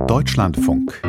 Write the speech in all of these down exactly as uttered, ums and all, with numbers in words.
Deutschlandfunk.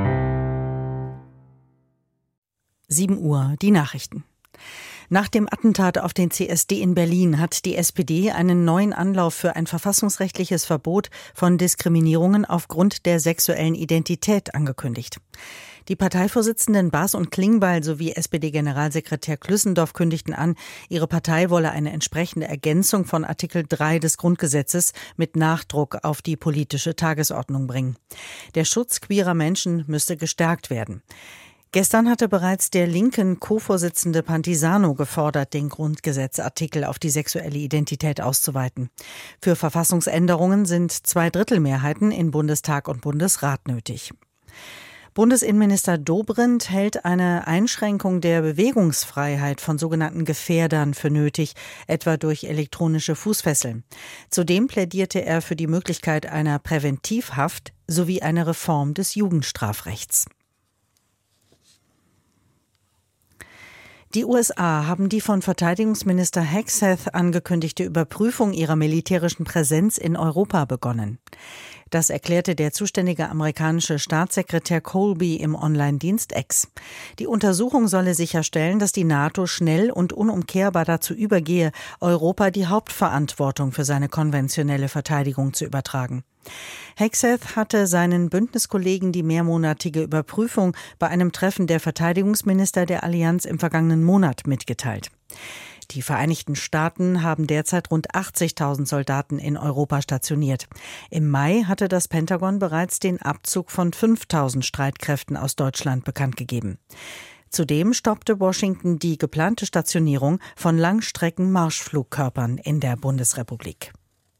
sieben Uhr, die Nachrichten. Nach dem Attentat auf den C S D in Berlin hat die S P D einen neuen Anlauf für ein verfassungsrechtliches Verbot von Diskriminierungen aufgrund der sexuellen Identität angekündigt. Die Parteivorsitzenden Baas und Klingbeil sowie S P D-Generalsekretär Klüssendorf kündigten an, ihre Partei wolle eine entsprechende Ergänzung von Artikel drei des Grundgesetzes mit Nachdruck auf die politische Tagesordnung bringen. Der Schutz queerer Menschen müsste gestärkt werden. Gestern hatte bereits der linken Co-Vorsitzende Pantisano gefordert, den Grundgesetzartikel auf die sexuelle Identität auszuweiten. Für Verfassungsänderungen sind Zweidrittelmehrheiten in Bundestag und Bundesrat nötig. Bundesinnenminister Dobrindt hält eine Einschränkung der Bewegungsfreiheit von sogenannten Gefährdern für nötig, etwa durch elektronische Fußfesseln. Zudem plädierte er für die Möglichkeit einer Präventivhaft sowie eine Reform des Jugendstrafrechts. Die U S A haben die von Verteidigungsminister Hegseth angekündigte Überprüfung ihrer militärischen Präsenz in Europa begonnen. Das erklärte der zuständige amerikanische Staatssekretär Colby im Online-Dienst X. Die Untersuchung solle sicherstellen, dass die NATO schnell und unumkehrbar dazu übergehe, Europa die Hauptverantwortung für seine konventionelle Verteidigung zu übertragen. Hegseth hatte seinen Bündniskollegen die mehrmonatige Überprüfung bei einem Treffen der Verteidigungsminister der Allianz im vergangenen Monat mitgeteilt. Die Vereinigten Staaten haben derzeit rund achtzigtausend Soldaten in Europa stationiert. Im Mai hatte das Pentagon bereits den Abzug von fünftausend Streitkräften aus Deutschland bekannt gegeben. Zudem stoppte Washington die geplante Stationierung von Langstrecken-Marschflugkörpern in der Bundesrepublik.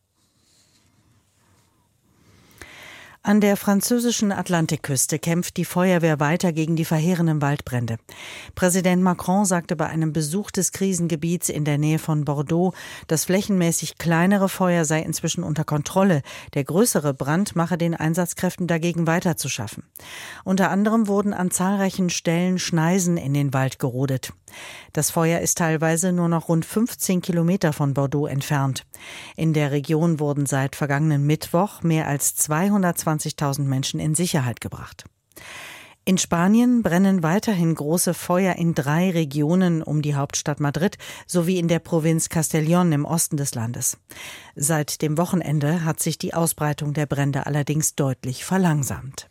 An der französischen Atlantikküste kämpft die Feuerwehr weiter gegen die verheerenden Waldbrände. Präsident Macron sagte bei einem Besuch des Krisengebiets in der Nähe von Bordeaux, das flächenmäßig kleinere Feuer sei inzwischen unter Kontrolle. Der größere Brand mache den Einsatzkräften dagegen weiter zu schaffen. Unter anderem wurden an zahlreichen Stellen Schneisen in den Wald gerodet. Das Feuer ist teilweise nur noch rund fünfzehn Kilometer von Bordeaux entfernt. In der Region wurden seit vergangenen Mittwoch mehr als zweihundertzwanzigtausend Menschen in Sicherheit gebracht. In Spanien brennen weiterhin große Feuer in drei Regionen um die Hauptstadt Madrid sowie in der Provinz Castellón im Osten des Landes. Seit dem Wochenende hat sich die Ausbreitung der Brände allerdings deutlich verlangsamt.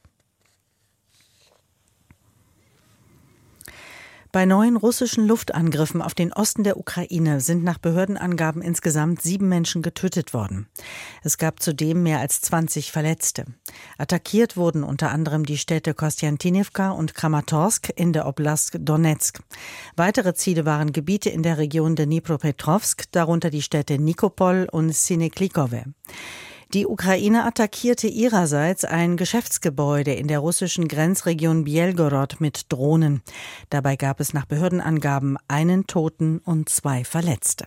Bei neuen russischen Luftangriffen auf den Osten der Ukraine sind nach Behördenangaben insgesamt sieben Menschen getötet worden. Es gab zudem mehr als zwanzig Verletzte. Attackiert wurden unter anderem die Städte Kostjantinivka und Kramatorsk in der Oblast Donezk. Weitere Ziele waren Gebiete in der Region Dnipropetrovsk, darunter die Städte Nikopol und Sineklikove. Die Ukraine attackierte ihrerseits ein Geschäftsgebäude in der russischen Grenzregion Bjelgorod mit Drohnen. Dabei gab es nach Behördenangaben einen Toten und zwei Verletzte.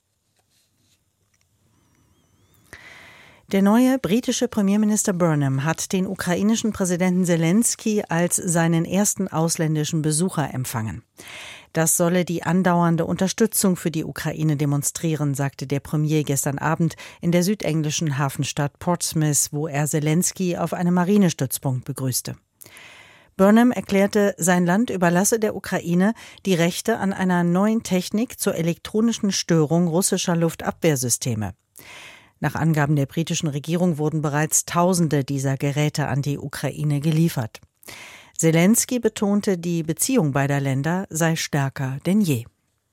Der neue britische Premierminister Burnham hat den ukrainischen Präsidenten Zelensky als seinen ersten ausländischen Besucher empfangen. Das solle die andauernde Unterstützung für die Ukraine demonstrieren, sagte der Premier gestern Abend in der südenglischen Hafenstadt Portsmouth, wo er Zelensky auf einem Marinestützpunkt begrüßte. Burnham erklärte, sein Land überlasse der Ukraine die Rechte an einer neuen Technik zur elektronischen Störung russischer Luftabwehrsysteme. Nach Angaben der britischen Regierung wurden bereits Tausende dieser Geräte an die Ukraine geliefert. Zelensky betonte, die Beziehung beider Länder sei stärker denn je.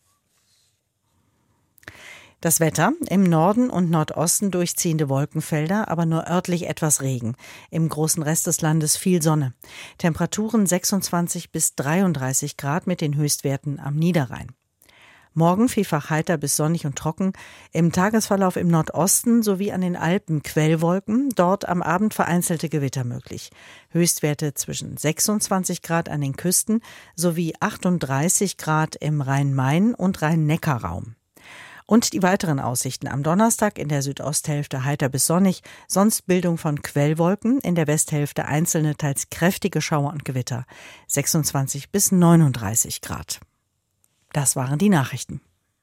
Das Wetter: im Norden und Nordosten durchziehende Wolkenfelder, aber nur örtlich etwas Regen. Im großen Rest des Landes viel Sonne. Temperaturen sechsundzwanzig bis dreiunddreißig Grad mit den Höchstwerten am Niederrhein. Morgen vielfach heiter bis sonnig und trocken. Im Tagesverlauf im Nordosten sowie an den Alpen Quellwolken, dort am Abend vereinzelte Gewitter möglich. Höchstwerte zwischen sechsundzwanzig Grad an den Küsten sowie achtunddreißig Grad im Rhein-Main- und Rhein-Neckar-Raum. Und die weiteren Aussichten: am Donnerstag in der Südosthälfte heiter bis sonnig, sonst Bildung von Quellwolken, in der Westhälfte einzelne teils kräftige Schauer und Gewitter. sechsundzwanzig bis neununddreißig Grad. Das waren die Nachrichten.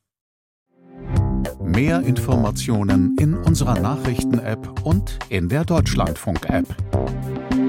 Mehr Informationen in unserer Nachrichten-App und in der Deutschlandfunk-App.